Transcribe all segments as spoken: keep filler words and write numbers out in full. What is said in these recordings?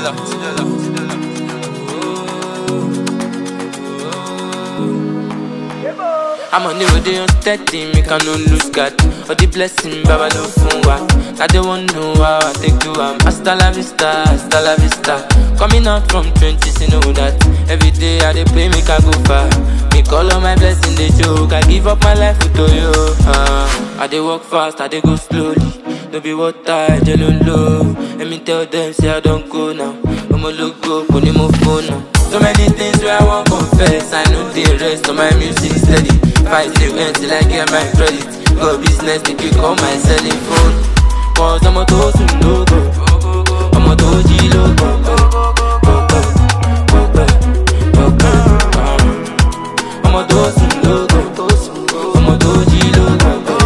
là, c'est là, c'est là. I'm on the road, they unsteady, make I no lose God. All the blessing, Baba no phone wa. I don't want know how I take to am. Hasta la vista, hasta la vista. Coming out from twenties, you know that. Every day I dey pray, make I go far. Make all of my blessing they joke. I give up my life to you. Uh, I dey walk fast, I dey go slowly. No be water, I jello low. Let me tell them, say I don't go now. I'ma look go, put him on phone now. So many things where I won't confess. I know the rest of my music steady. Fight till end till I get my credit. Go business, they pick up my selling phone. Cause I'm a toast logo. I'm a doji logo. I'm a toast logo. I'm a doji logo.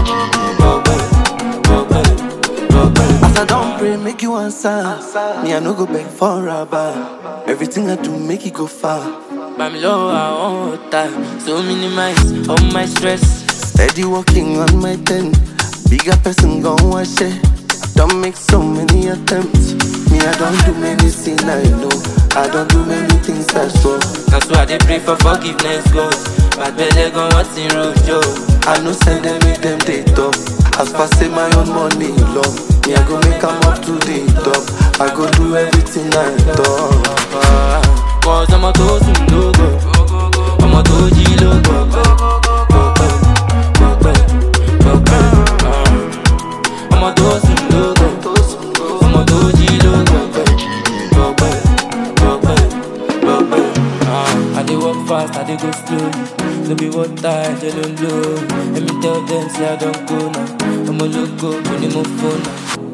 As I don't pray, make you answer. Me, I no go back for rubber. Everything I do, make it go far. But me low, I want time. So minimize all my stress. Steady walking on my ten. Bigger person gon' wash it. I don't make so many attempts. Me, I don't do many things I know. I don't do many things that's wrong. That's why they pray for forgiveness, God. But better go what's in road, yo. I know send them with them they talk. As far say my own money long. Me, I go make them up to the top. I go do everything I thought. Cause I'm a toast logo. I'm a doji logo. I'm a toast logo. I'm a doji logo. I dey walk fast, I dey go slow. No be water, I jello low. Let me tell them, say I don't go now. I'm a logo, put him on phone now.